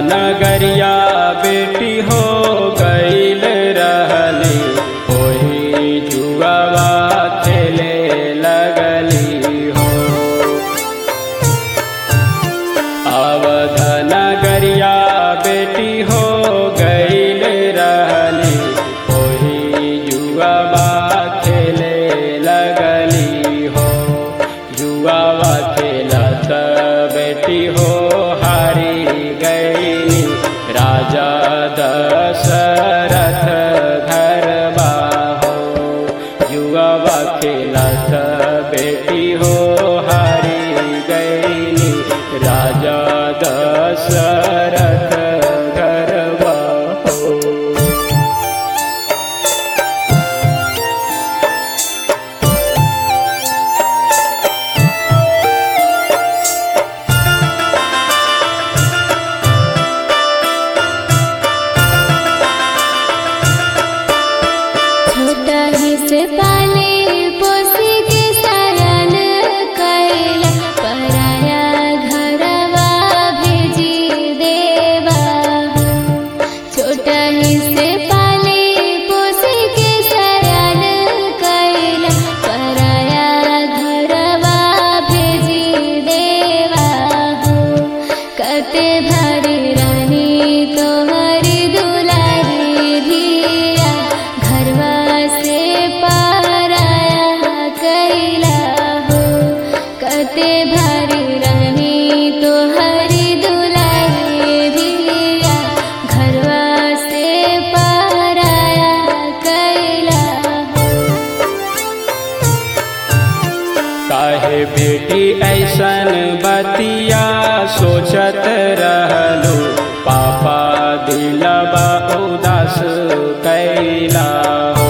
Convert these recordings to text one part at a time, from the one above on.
नगरिया बेटी हो गईल रहली, ओही जुआवा खेले लगली हो। अवध नगरिया बेटी हो गईल रहली, ओही जुआवा खेले लगली हो। जुआवा खेलत बेटी हो हारी गईनी, राजा दशरथ घरवा हो। जुआवा खेलत बेटी हो हारी गईनी, राजा दशरथ घरवा हो। छोटा ही से पाले पोसी के शरण कैला, पराया घरवा भेजी देवा हो। छोटा ही से पाले पोसी के शरण कैला, पराया घरवा भेजी देवा हो। कते भारी रानी तोहरी दुलारी धिया, घरवा से पराया कैला हो। कते भारी रानी तोहरी दुलारी धिया, घरवा से पराया कैला हो। काहे बेटी ऐसन बतिया सोचत रहलू, पापा दिलबा उदास कैला हो।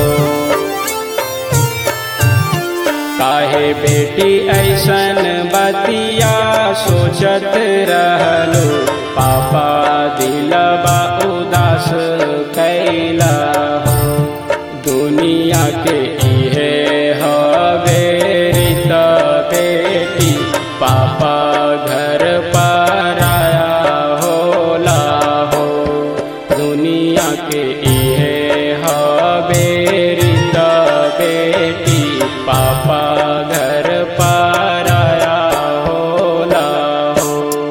काहे बेटी ऐसन बतिया सोचत रहलू, पापा दिलबा उदास कैला हो। दुनिया के इहे हवे रीत बेटी, पापा घर पराया होला हो। दुनिया के इहे हवे रीत बेटी, पापा घर पराया होला हो।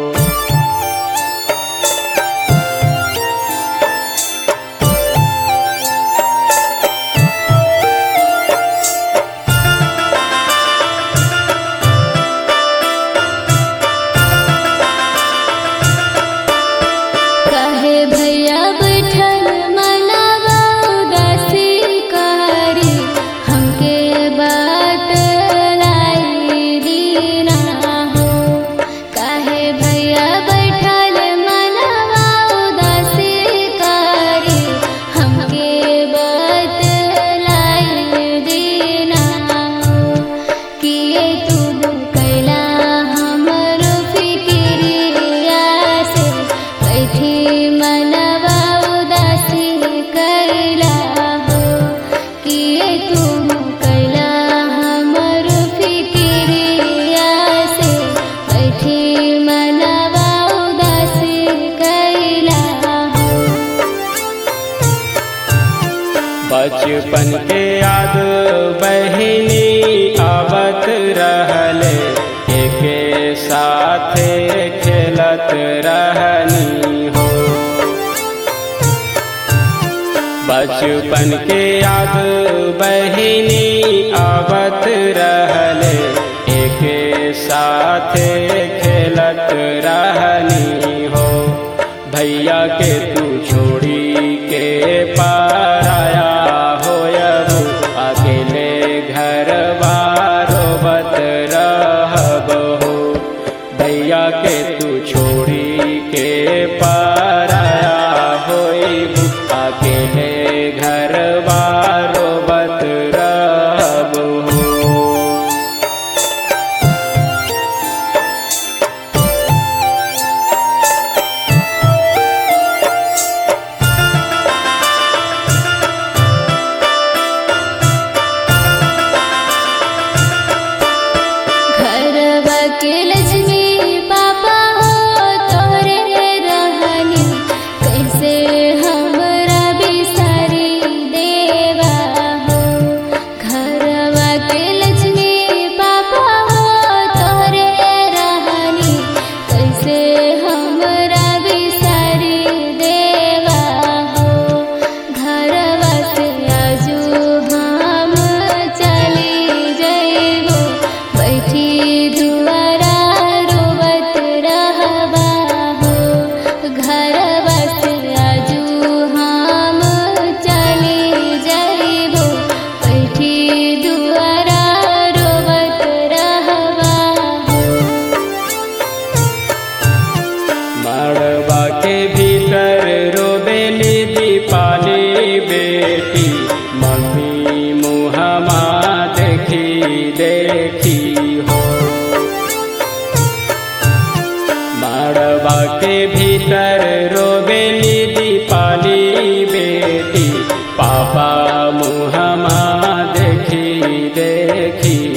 कहे भैया बैठल मनवा उदासी करी, हमके बात लाई दीना हो। कहे भैया बैठल मनवा उदासी करी, हमके बात लाई दीना हो। किए तू कैला हमरो फिक्रिया से, बैठी मनवा उदासी कैला हो। किए तू कैला हमरो फिक्रिया से, बैठी मनवा उदासी कैला हो। बचपन के याद बहिनी आवत रहले, एके साथे खेलत रहनी हो। बचपन के याद बहिनी आवत रहले, एके साथे खेलत रहनी हो। भैया के तू छोड़ी के पराया होयबू, अकेले घर रोबत रहब हो। भैया के तू छोड़ी के पराया होयबू, अकेले घर रोबत रहब हो। घरवा के लक्ष्मी पापा हो। मड़वा के भीतर रोबेली दीपाली बेटी, पापा मुहमा देखी देखी